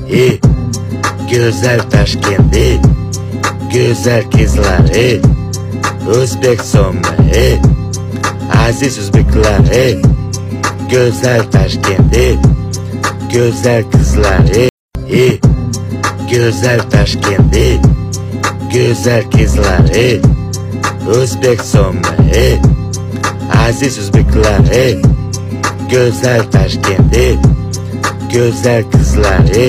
Güzel Taşkent, güzel kızlar, O'zbekiston, aziz o'zbeklar, güzel Taşkent, güzel kızlar, güzel Taşkent, güzel kızlar, O'zbekiston, aziz o'zbeklar, güzel Taşkent, güzel kızlar,